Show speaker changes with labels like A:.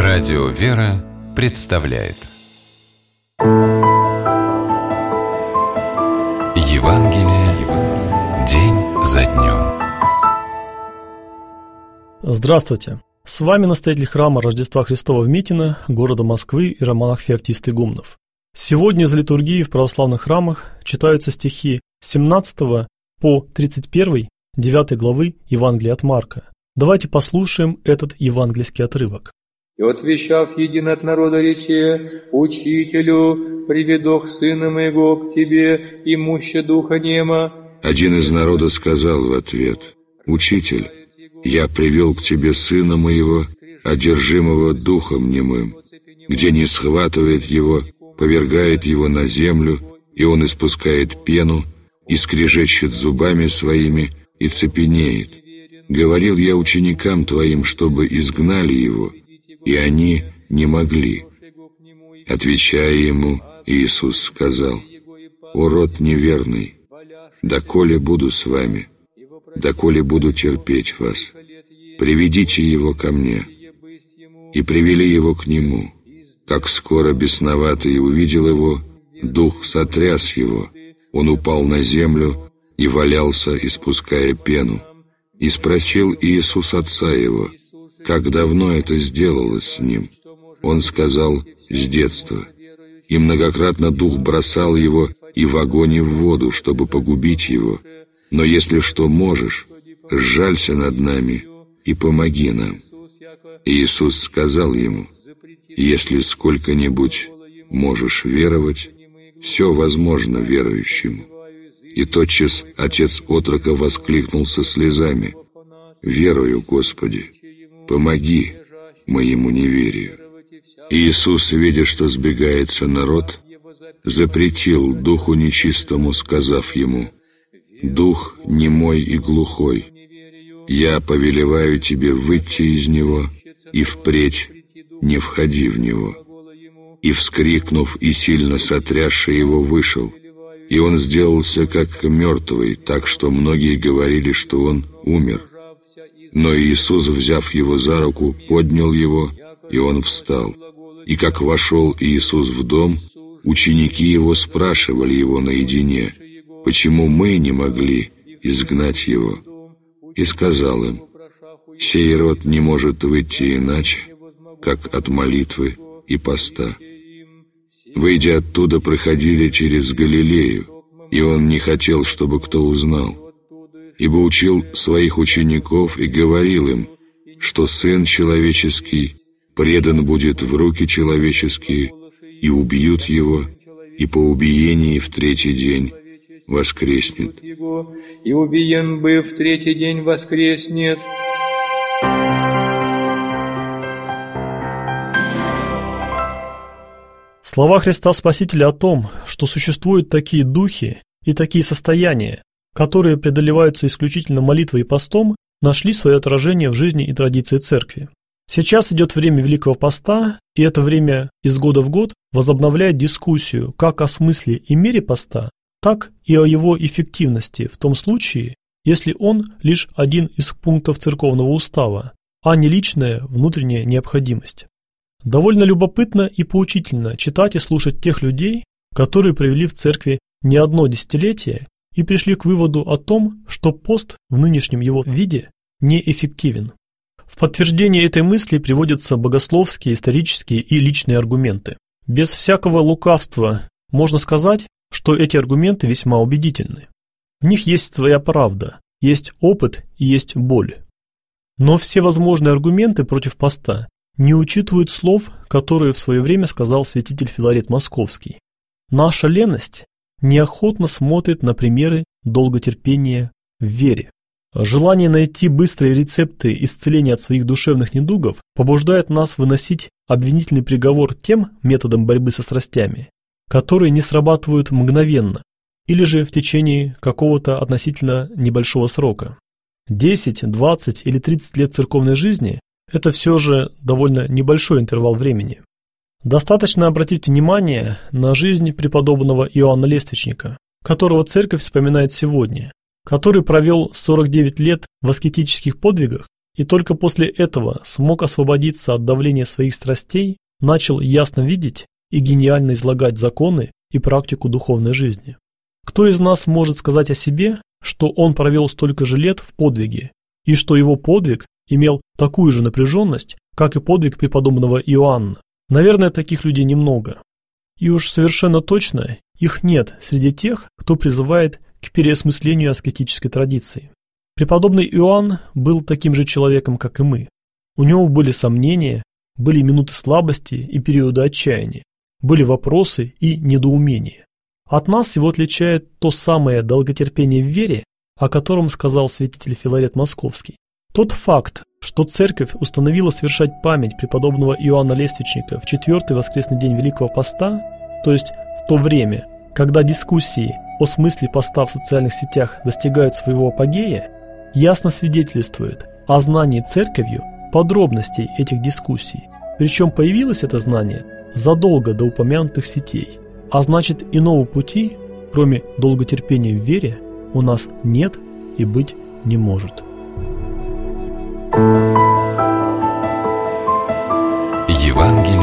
A: Радио «Вера» представляет Евангелие день за днем.
B: Здравствуйте! С вами настоятель храма Рождества Христова в Митино, города Москвы, иеромонах Феоктист Игумнов. Сегодня из литургии в православных храмах читаются стихи с 17 по 31, 9 главы Евангелия от Марка. Давайте послушаем этот евангельский отрывок.
C: «И отвещав един от народа рече, Учителю, приведох сына моего к тебе, имуще духа нема».
D: Один из народа сказал в ответ: «Учитель, я привел к тебе сына моего, одержимого духом немым, где не схватывает его, повергает его на землю, и он испускает пену, и скрежещет зубами своими, и цепенеет. Говорил я ученикам твоим, чтобы изгнали его, и они не могли». Отвечая ему, Иисус сказал: «О род неверный, доколе буду с вами, доколе буду терпеть вас? Приведите его ко мне». И привели его к нему. Как скоро бесноватый увидел его, дух сотряс его, он упал на землю и валялся, испуская пену. И спросил Иисус отца его: как давно это сделалось с ним? Он сказал: с детства. И многократно дух бросал его и в огонь и в воду, чтобы погубить его. Но если что можешь, сжалься над нами и помоги нам. Иисус сказал ему: если сколько-нибудь можешь веровать, все возможно верующему. И тотчас отец отрока воскликнул со слезами: верую, Господи, помоги моему неверию. Иисус, видя, что сбегается народ, запретил духу нечистому, сказав ему: дух немой и глухой, я повелеваю тебе выйти из него и впредь не входи в него. И, вскрикнув и сильно сотрясши его, вышел, и он сделался как мертвый, так что многие говорили, что он умер. Но Иисус, взяв его за руку, поднял его, и он встал. И как вошел Иисус в дом, ученики его спрашивали его наедине: почему мы не могли изгнать его? И сказал им: сей род не может выйти иначе, как от молитвы и поста. Выйдя оттуда, проходили через Галилею, и он не хотел, чтобы кто узнал, ибо учил своих учеников и говорил им, что Сын Человеческий предан будет в руки человеческие, и убьют его, и по убиении в третий день воскреснет.
C: И убиен бы в третий день воскреснет.
B: Слова Христа Спасителя о том, что существуют такие духи и такие состояния, которые преодолеваются исключительно молитвой и постом, нашли свое отражение в жизни и традиции Церкви. Сейчас идет время Великого Поста, и это время из года в год возобновляет дискуссию как о смысле и мере поста, так и о его эффективности в том случае, если он лишь один из пунктов церковного устава, а не личная внутренняя необходимость. Довольно любопытно и поучительно читать и слушать тех людей, которые провели в церкви не одно десятилетие и пришли к выводу о том, что пост в нынешнем его виде неэффективен. В подтверждение этой мысли приводятся богословские, исторические и личные аргументы. Без всякого лукавства можно сказать, что эти аргументы весьма убедительны. В них есть своя правда, есть опыт и есть боль. Но все возможные аргументы против поста не учитывают слов, которые в свое время сказал святитель Филарет Московский. Наша леность неохотно смотрит на примеры долготерпения в вере. Желание найти быстрые рецепты исцеления от своих душевных недугов побуждает нас выносить обвинительный приговор тем методам борьбы со страстями, которые не срабатывают мгновенно или же в течение какого-то относительно небольшого срока. 10, 20 или 30 лет церковной жизни – это все же довольно небольшой интервал времени. Достаточно обратить внимание на жизнь преподобного Иоанна Лествичника, которого церковь вспоминает сегодня, который провел 49 лет в аскетических подвигах и только после этого смог освободиться от давления своих страстей, начал ясно видеть и гениально излагать законы и практику духовной жизни. Кто из нас может сказать о себе, что он провел столько же лет в подвиге, и что его подвиг имел такую же напряженность, как и подвиг преподобного Иоанна? Наверное, таких людей немного. И уж совершенно точно их нет среди тех, кто призывает к переосмыслению аскетической традиции. Преподобный Иоанн был таким же человеком, как и мы. У него были сомнения, были минуты слабости и периоды отчаяния, были вопросы и недоумения. От нас его отличает то самое долготерпение в вере, о котором сказал святитель Филарет Московский. Тот факт, что Церковь установила совершать память преподобного Иоанна Лествичника в 4-й воскресный день Великого Поста, то есть в то время, когда дискуссии о смысле поста в социальных сетях достигают своего апогея, ясно свидетельствует о знании Церковью подробностей этих дискуссий. Причем появилось это знание задолго до упомянутых сетей. А значит, иного пути, кроме долготерпения в вере, у нас нет и быть не может.
A: Евангелие